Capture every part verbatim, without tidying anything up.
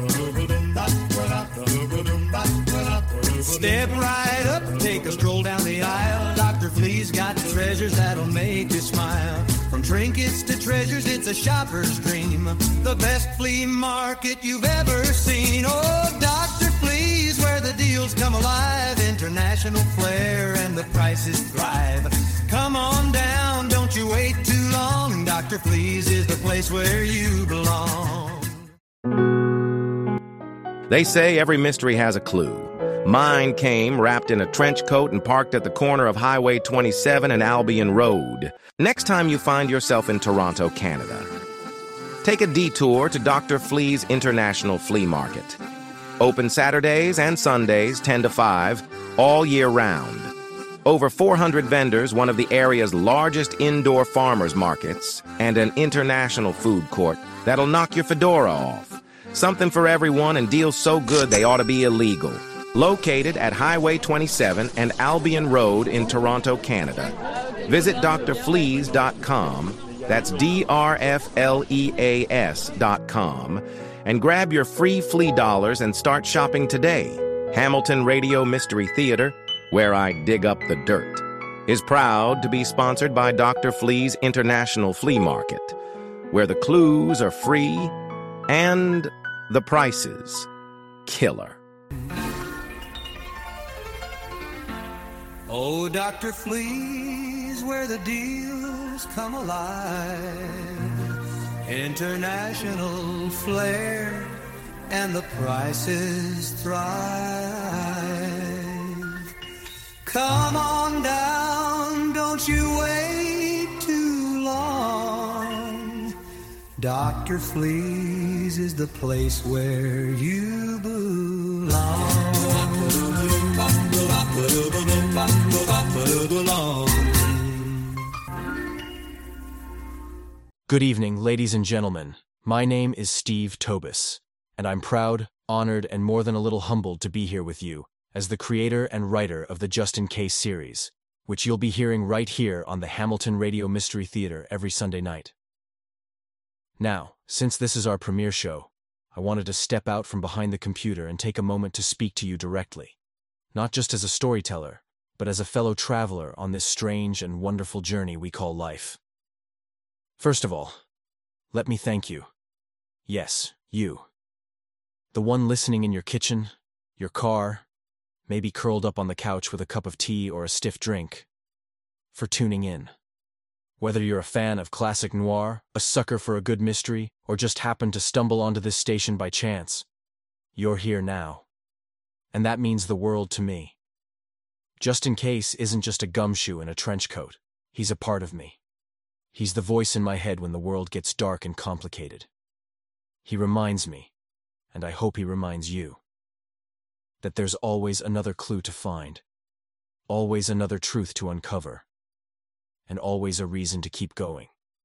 Step right up, take a stroll down the aisle. Doctor Flea's got treasures that'll make you smile. From trinkets to treasures, it's a shopper's dream. The best flea market you've ever seen. Oh, Doctor Flea's, where the deals come alive. International flair and the prices thrive. Come on down, don't you wait too long. Doctor Flea's is the place where you belong. They say every mystery has a clue. Mine came wrapped in a trench coat and parked at the corner of Highway twenty-seven and Albion Road. Next time you find yourself in Toronto, Canada, take a detour to Doctor Flea's International Flea Market. Open Saturdays and Sundays, ten to five, all year round. Over four hundred vendors, one of the area's largest indoor farmers markets, and an international food court that'll knock your fedora off. Something for everyone and deals so good they ought to be illegal. Located at Highway twenty-seven and Albion Road in Toronto, Canada. Visit D R fleas dot com, that's D R F L E A S dot com, and grab your free flea dollars and start shopping today. Hamilton Radio Mystery Theater, where I dig up the dirt, is proud to be sponsored by Doctor Flea's International Flea Market, where the clues are free and the prices killer. Oh, Doctor Flea's, where the deals come alive. International flair and the prices thrive. Come on down, don't you wait too long. Doctor Flea's is the place where you belong. Good evening, ladies and gentlemen. My name is Steve Tobis, and I'm proud, honored, and more than a little humbled to be here with you as the creator and writer of the Just In Case series, which you'll be hearing right here on the Hamilton Radio Mystery Theater every Sunday night. Now, since this is our premiere show, I wanted to step out from behind the computer and take a moment to speak to you directly, not just as a storyteller, but as a fellow traveler on this strange and wonderful journey we call life. First of all, let me thank you. Yes, you. The one listening in your kitchen, your car, maybe curled up on the couch with a cup of tea or a stiff drink, for tuning in. Whether you're a fan of classic noir, a sucker for a good mystery, or just happened to stumble onto this station by chance, you're here now. And that means the world to me. Just In Case isn't just a gumshoe in a trench coat. He's a part of me. He's the voice in my head when the world gets dark and complicated. He reminds me, and I hope he reminds you, that there's always another clue to find, always another truth to uncover, and always a reason to keep going.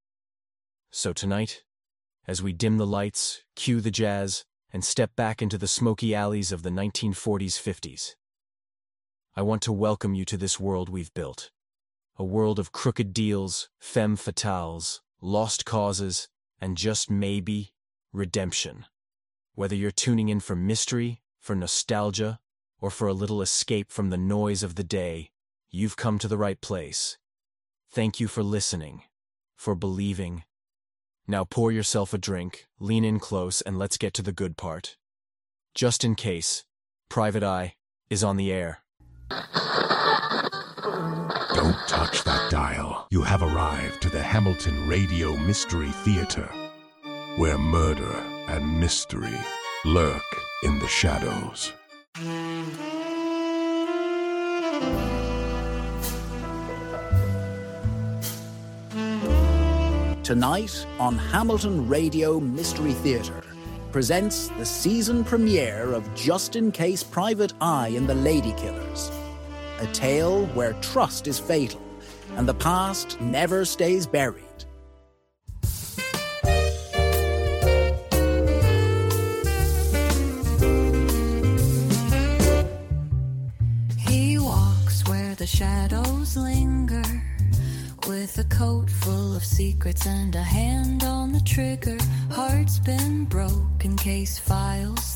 So tonight, as we dim the lights, cue the jazz, and step back into the smoky alleys of the nineteen forties, fifties, I want to welcome you to this world we've built. A world of crooked deals, femme fatales, lost causes, and just maybe, redemption. Whether you're tuning in for mystery, for nostalgia, or for a little escape from the noise of the day, you've come to the right place. Thank you for listening, for believing. Now pour yourself a drink, lean in close, and let's get to the good part. Just In Case, Private Eye, is on the air. Don't touch that dial. You have arrived to the Hamilton Radio Mystery Theater, where murder and mystery lurk in the shadows. Tonight on Hamilton Radio Mystery Theater presents the season premiere of Just In Case Private Eye and the Ladykillers. A tale where trust is fatal and the past never stays buried. He walks where the shadows linger, with a coat full of secrets and a hand on the trigger. Heart's been broken, case files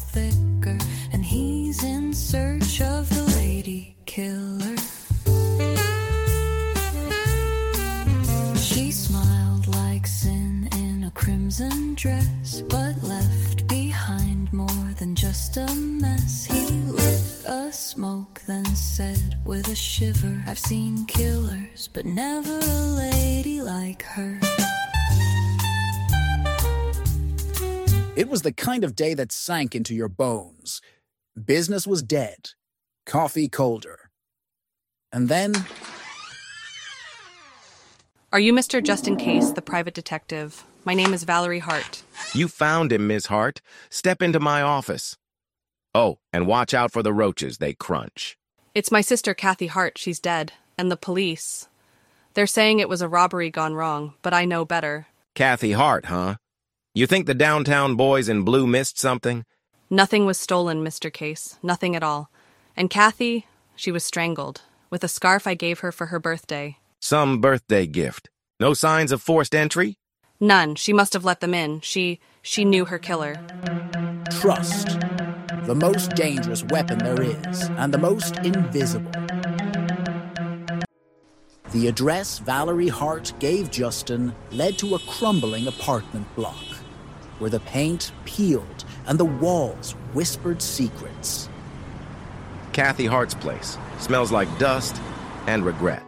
then said with a shiver, I've seen killers, but never a lady like her. It was the kind of day that sank into your bones. Business was dead. Coffee colder. And then... Are you Mister Justin Case, the private detective? My name is Valerie Hart. You found him, Miss Hart. Step into my office. Oh, and watch out for the roaches, they crunch. It's my sister, Kathy Hart. She's dead. And the police. They're saying it was a robbery gone wrong, but I know better. Kathy Hart, huh? You think the downtown boys in blue missed something? Nothing was stolen, Mister Case. Nothing at all. And Kathy, she was strangled, with a scarf I gave her for her birthday. Some birthday gift. No signs of forced entry? None. She must have let them in. She, she knew her killer. Trust. The most dangerous weapon there is, and the most invisible. The address Valerie Hart gave Justin led to a crumbling apartment block, where the paint peeled and the walls whispered secrets. Kathy Hart's place. Smells like dust and regret.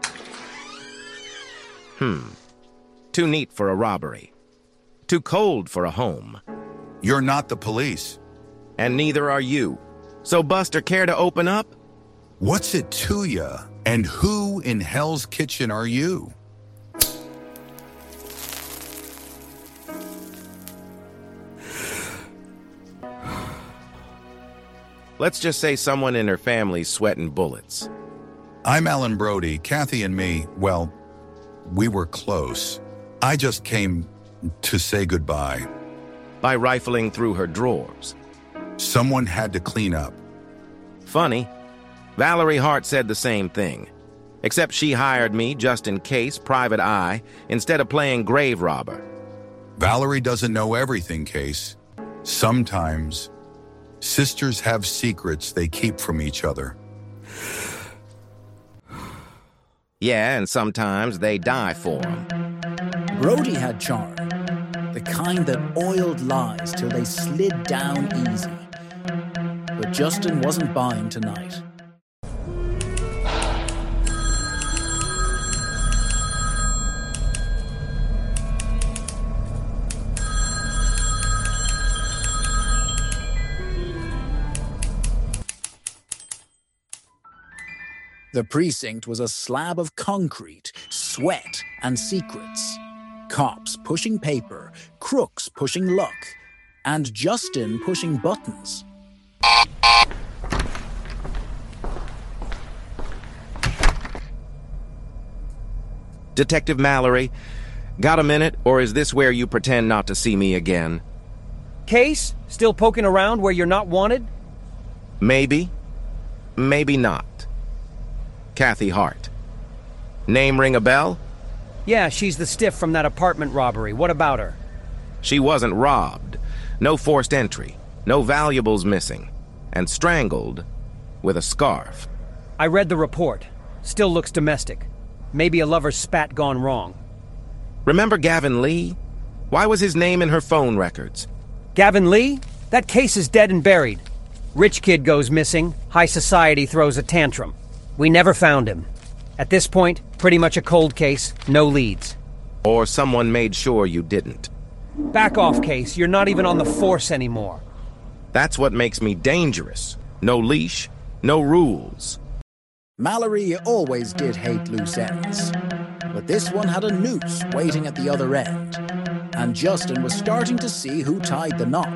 Hmm. Too neat for a robbery. Too cold for a home. You're not the police. And neither are you. So, Buster, care to open up? What's it to ya? And who in Hell's Kitchen are you? Let's just say someone in her family's sweating bullets. I'm Alan Brody. Kathy and me, well, we were close. I just came to say goodbye. By rifling through her drawers. Someone had to clean up. Funny. Valerie Hart said the same thing. Except she hired me, Justin Case, private eye, instead of playing grave robber. Valerie doesn't know everything, Case. Sometimes, sisters have secrets they keep from each other. Yeah, and sometimes they die for them. Brody had charm. The kind that oiled lies till they slid down easy. But Justin wasn't buying tonight. The precinct was a slab of concrete, sweat, and secrets. Cops pushing paper, crooks pushing luck, and Justin pushing buttons. Detective Mallory, got a minute, or is this where you pretend not to see me again? Case? Still poking around where you're not wanted? Maybe. Maybe not. Kathy Hart. Name ring a bell? Yeah, she's the stiff from that apartment robbery. What about her? She wasn't robbed. No forced entry. No valuables missing. And strangled with a scarf. I read the report. Still looks domestic. Maybe a lover's spat gone wrong. Remember Gavin Lee? Why was his name in her phone records? Gavin Lee? That case is dead and buried. Rich kid goes missing. High society throws a tantrum. We never found him. At this point, pretty much a cold case, no leads. Or someone made sure you didn't. Back off, Case. You're not even on the force anymore. That's what makes me dangerous. No leash, no rules. Mallory always did hate loose ends. But this one had a noose waiting at the other end. And Justin was starting to see who tied the knot.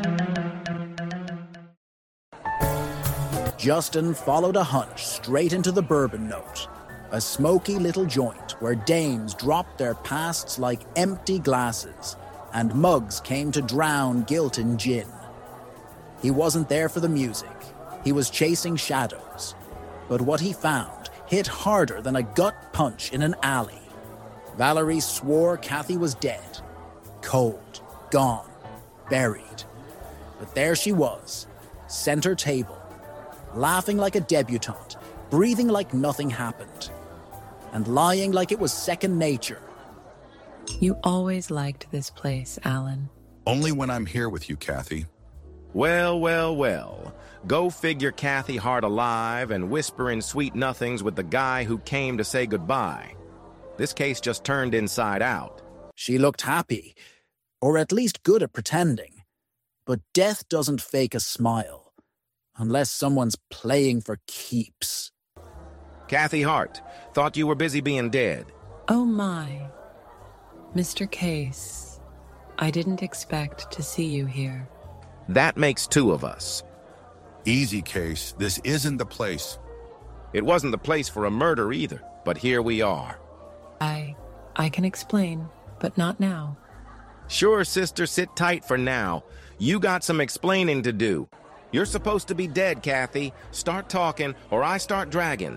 Justin followed a hunch straight into the Bourbon Note, a smoky little joint where dames dropped their pasts like empty glasses, and mugs came to drown guilt in gin. He wasn't there for the music. He was chasing shadows. But what he found hit harder than a gut punch in an alley. Valerie swore Kathy was dead. Cold, gone, buried. But there she was, center table, laughing like a debutante, breathing like nothing happened, and lying like it was second nature. You always liked this place, Alan. Only when I'm here with you, Kathy. Well, well, well. Go figure Kathy Hart alive and whispering sweet nothings with the guy who came to say goodbye. This case just turned inside out. She looked happy, or at least good at pretending. But death doesn't fake a smile, unless someone's playing for keeps. Kathy Hart, thought you were busy being dead. Oh my. Mister Case, I didn't expect to see you here. That makes two of us. Easy, Case. This isn't the place. It wasn't the place for a murder either, but here we are. I... I can explain, but not now. Sure, sister, sit tight for now. You got some explaining to do. You're supposed to be dead, Kathy. Start talking, or I start dragging.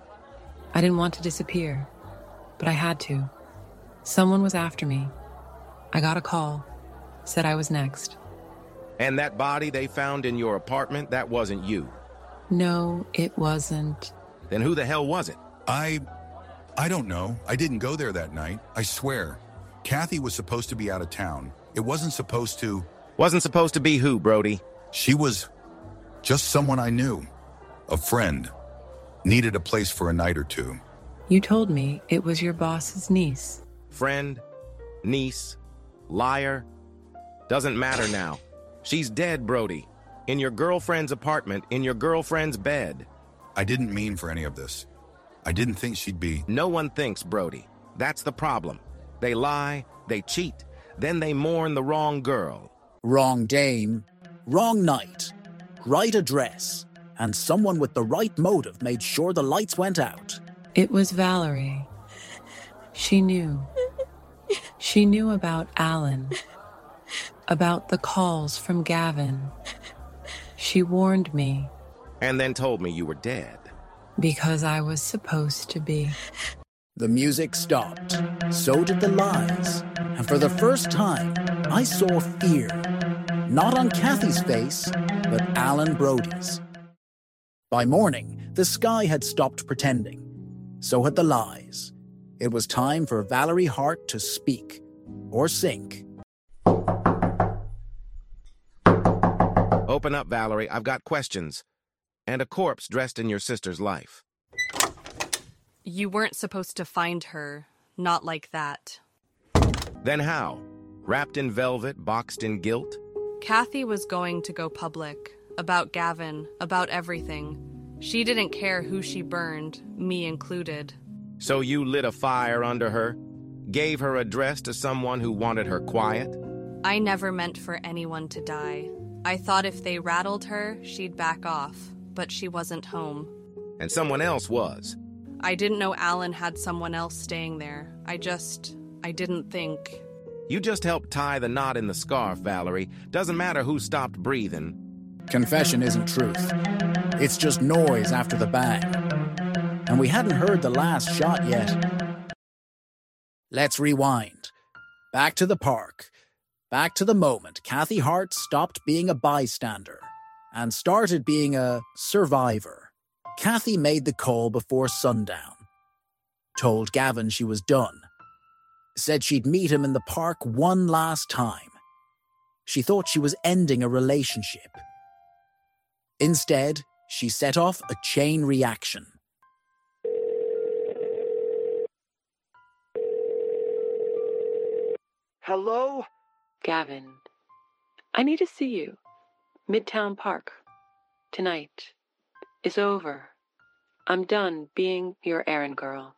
I didn't want to disappear, but I had to. Someone was after me. I got a call. Said I was next. And that body they found in your apartment, that wasn't you? No, it wasn't. Then who the hell was it? I... I don't know. I didn't go there that night. I swear. Kathy was supposed to be out of town. It wasn't supposed to... Wasn't supposed to be who, Brody? She was just someone I knew. A friend. Needed a place for a night or two. You told me it was your boss's niece. Friend, niece, liar. Doesn't matter now. She's dead, Brody. In your girlfriend's apartment, in your girlfriend's bed. I didn't mean for any of this. I didn't think she'd be... No one thinks, Brody. That's the problem. They lie, they cheat, then they mourn the wrong girl. Wrong dame, wrong night, right address, and someone with the right motive made sure the lights went out. It was Valerie. She knew. She knew about Alan. About the calls from Gavin. She warned me. And then told me you were dead. Because I was supposed to be. The music stopped. So did the lies. And for the first time, I saw fear. Not on Kathy's face, but Alan Brody's. By morning, the sky had stopped pretending. So had the lies. It was time for Valerie Hart to speak. Or sink. Open up, Valerie. I've got questions. And a corpse dressed in your sister's life. You weren't supposed to find her. Not like that. Then how? Wrapped in velvet, boxed in gilt? Kathy was going to go public. About Gavin. About everything. She didn't care who she burned, me included. So you lit a fire under her? Gave her address to someone who wanted her quiet? I never meant for anyone to die. I thought if they rattled her, she'd back off. But she wasn't home. And someone else was? I didn't know Alan had someone else staying there. I just... I didn't think... You just helped tie the knot in the scarf, Valerie. Doesn't matter who stopped breathing. Confession isn't truth. It's just noise after the bang. And we hadn't heard the last shot yet. Let's rewind. Back to the park. Back to the moment Kathy Hart stopped being a bystander and started being a survivor. Kathy made the call before sundown. Told Gavin she was done. Said she'd meet him in the park one last time. She thought she was ending a relationship. Instead, she set off a chain reaction. Hello? Gavin, I need to see you. Midtown Park. Tonight. Is over. I'm done being your errand girl.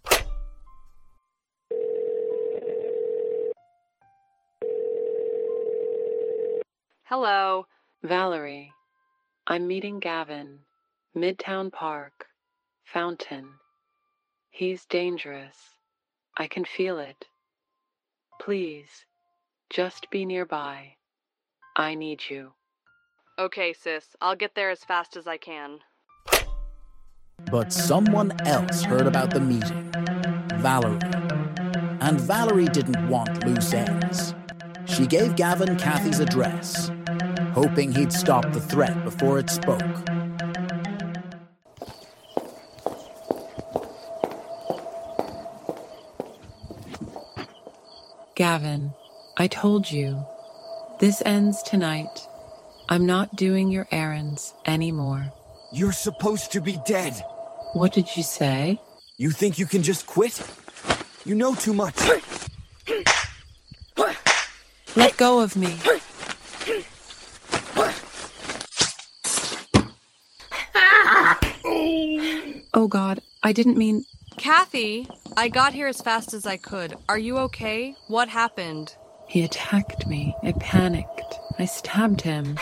Hello. Valerie, I'm meeting Gavin. Midtown Park. Fountain. He's dangerous. I can feel it. Please, just be nearby. I need you. Okay, sis. I'll get there as fast as I can. But someone else heard about the meeting. Valerie. And Valerie didn't want loose ends. She gave Gavin Kathy's address, hoping he'd stop the threat before it spoke. Gavin, I told you. This ends tonight. I'm not doing your errands anymore. You're supposed to be dead. What did you say? You think you can just quit? You know too much. Let go of me. Oh God, I didn't mean... Kathy, I got here as fast as I could. Are you okay? What happened? He attacked me. I panicked. I stabbed him.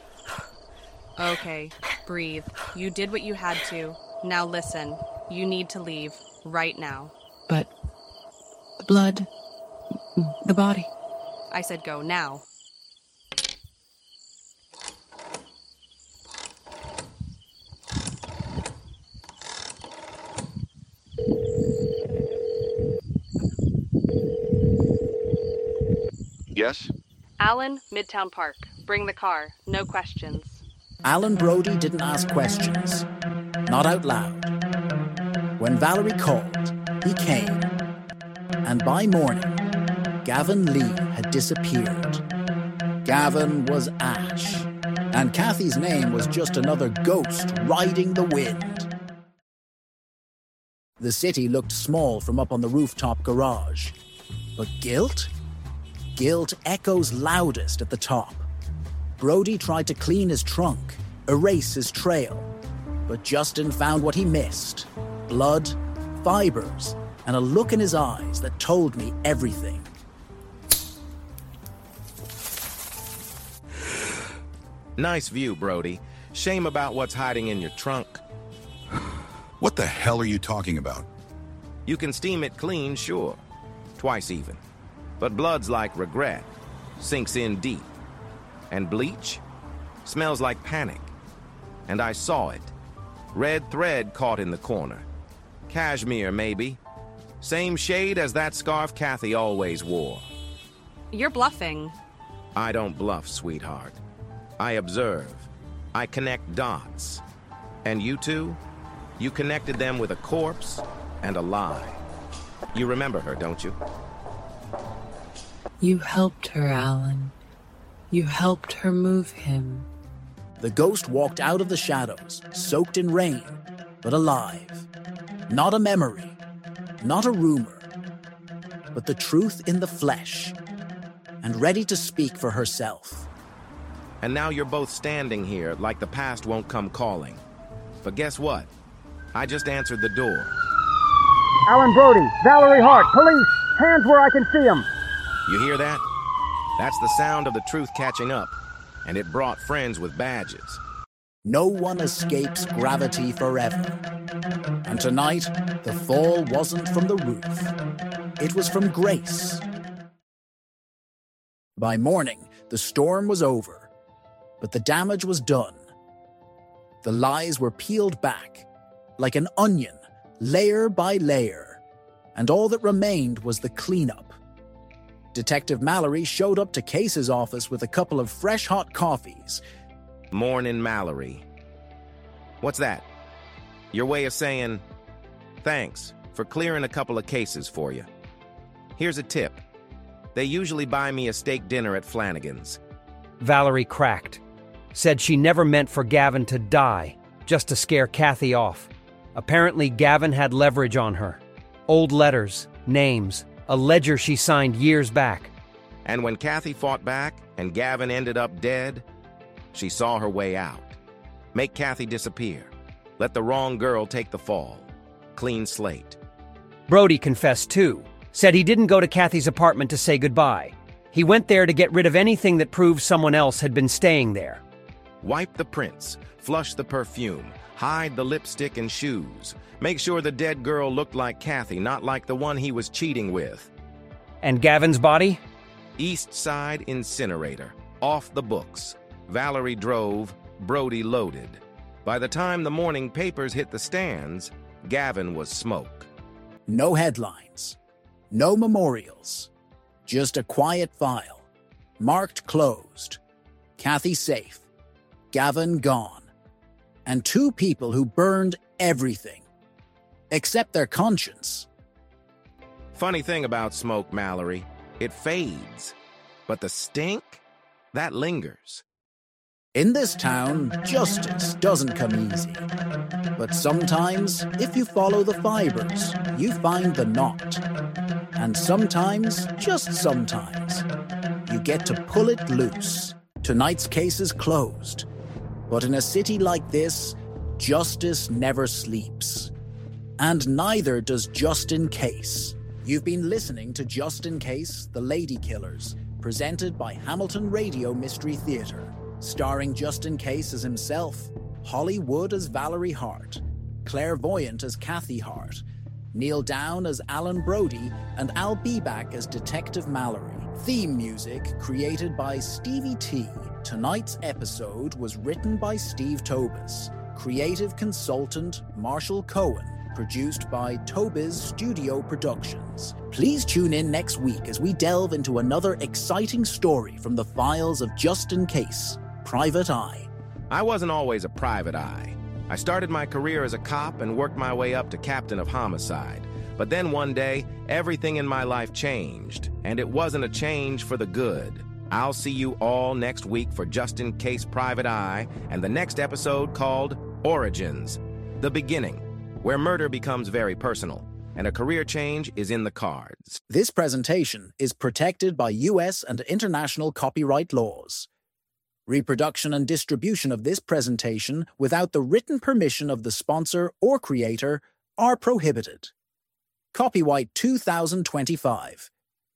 Okay, breathe. You did what you had to. Now listen, you need to leave right now. But the blood, the body. I said go now. Yes? Alan, Midtown Park. Bring the car. No questions. Alan Brody didn't ask questions. Not out loud. When Valerie called, he came. And by morning, Gavin Lee had disappeared. Gavin was ash. And Kathy's name was just another ghost riding the wind. The city looked small from up on the rooftop garage. But guilt? Guilt echoes loudest at the top. Brody tried to clean his trunk, erase his trail. But Justin found what he missed. Blood, fibers, and a look in his eyes that told me everything. Nice view, Brody. Shame about what's hiding in your trunk. What the hell are you talking about? You can steam it clean, sure. Twice even. But blood's like regret. Sinks in deep. And bleach? Smells like panic. And I saw it. Red thread caught in the corner. Cashmere, maybe. Same shade as that scarf Kathy always wore. You're bluffing. I don't bluff, sweetheart. I observe. I connect dots. And you two? You connected them with a corpse and a lie. You remember her, don't you? You helped her, Alan. You helped her move him. The ghost walked out of the shadows, soaked in rain, but alive. Not a memory, not a rumor, but the truth in the flesh, and ready to speak for herself. And now you're both standing here like the past won't come calling. But guess what? I just answered the door. Alan Brody, Valerie Hart, police, hands where I can see them. You hear that? That's the sound of the truth catching up, and it brought friends with badges. No one escapes gravity forever. And tonight, the fall wasn't from the roof. It was from grace. By morning, the storm was over, but the damage was done. The lies were peeled back, like an onion, layer by layer, and all that remained was the cleanup. Detective Mallory showed up to Case's office with a couple of fresh hot coffees. Morning, Mallory. What's that? Your way of saying, thanks for clearing a couple of cases for you. Here's a tip. They usually buy me a steak dinner at Flanagan's. Valerie cracked. Said she never meant for Gavin to die, just to scare Kathy off. Apparently Gavin had leverage on her. Old letters, names, a ledger she signed years back. And when Kathy fought back and Gavin ended up dead, she saw her way out. Make Kathy disappear. Let the wrong girl take the fall. Clean slate. Brody confessed too. Said he didn't go to Kathy's apartment to say goodbye. He went there to get rid of anything that proved someone else had been staying there. Wipe the prints, flush the perfume, hide the lipstick and shoes. Make sure the dead girl looked like Kathy, not like the one he was cheating with. And Gavin's body? East Side incinerator. Off the books. Valerie drove, Brody loaded. By the time the morning papers hit the stands, Gavin was smoke. No headlines. No memorials. Just a quiet file. Marked closed. Kathy safe. Gavin gone. And two people who burned everything. Except their conscience. Funny thing about smoke, Mallory, it fades. But the stink? That lingers. In this town, justice doesn't come easy. But sometimes, if you follow the fibers, you find the knot. And sometimes, just sometimes, you get to pull it loose. Tonight's case is closed. But in a city like this, justice never sleeps. And neither does Just In Case. You've been listening to Just In Case, The Lady Killers, presented by Hamilton Radio Mystery Theatre, starring Just In Case as himself, Holly Wood as Valerie Hart, Claire Voyant as Kathy Hart, Neil Down as Alan Brody, and Al Beback as Detective Mallory. Theme music created by Stevie T. Tonight's episode was written by Steve Tobis. Creative consultant Marshall Cohen. Produced by Tobiz Studio Productions. Please tune in next week as we delve into another exciting story from the files of Just In Case, Private Eye. I wasn't always a private eye. I started my career as a cop and worked my way up to captain of homicide. But then one day, everything in my life changed, and it wasn't a change for the good. I'll see you all next week for Just In Case Private Eye and the next episode called Origins, the beginning, where murder becomes very personal, and a career change is in the cards. This presentation is protected by U S and international copyright laws. Reproduction and distribution of this presentation without the written permission of the sponsor or creator are prohibited. Copyright two thousand twenty-five.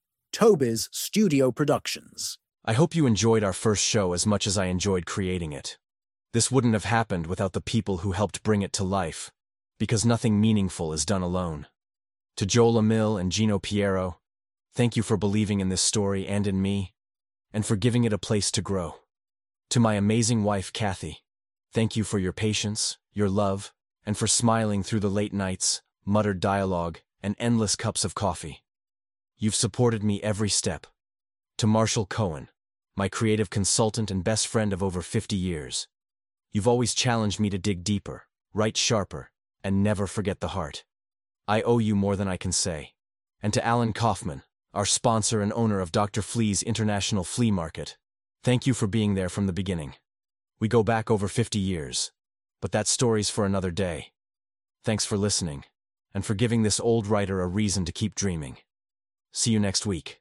Tobiz Studio Productions. I hope you enjoyed our first show as much as I enjoyed creating it. This wouldn't have happened without the people who helped bring it to life, because nothing meaningful is done alone. To Joel Emil and Gino Piero, thank you for believing in this story and in me, and for giving it a place to grow. To my amazing wife, Kathy, thank you for your patience, your love, and for smiling through the late nights, muttered dialogue, and endless cups of coffee. You've supported me every step. To Marshall Cohen, my creative consultant and best friend of over fifty years, you've always challenged me to dig deeper, write sharper, and never forget the heart. I owe you more than I can say. And to Alan Kaufman, our sponsor and owner of Doctor Flea's International Flea Market, thank you for being there from the beginning. We go back over fifty years, but that story's for another day. Thanks for listening, and for giving this old writer a reason to keep dreaming. See you next week.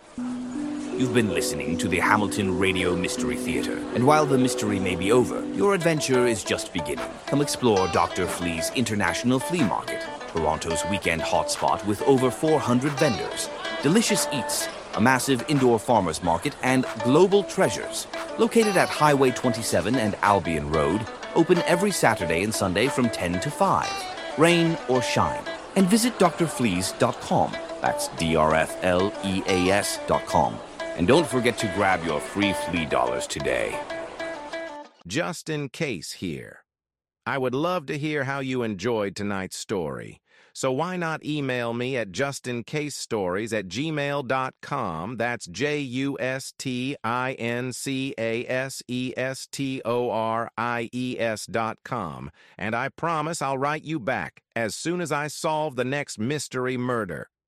You've been listening to the Hamilton Radio Mystery Theater, and while the mystery may be over, your adventure is just beginning. Come explore Doctor Flea's International Flea Market, Toronto's weekend hotspot with over four hundred vendors, delicious eats, a massive indoor farmers market, and global treasures. Located at Highway twenty-seven and Albion Road, open every Saturday and Sunday from ten to five, rain or shine. And visit D R fleas dot com. That's D R F L E A S dot com. And don't forget to grab your free flea dollars today. Just In Case here. I would love to hear how you enjoyed tonight's story. So why not email me at justincasestories at gmail dot com. That's J U S T I N C A S E S T O R I E S dot com. And I promise I'll write you back as soon as I solve the next mystery murder.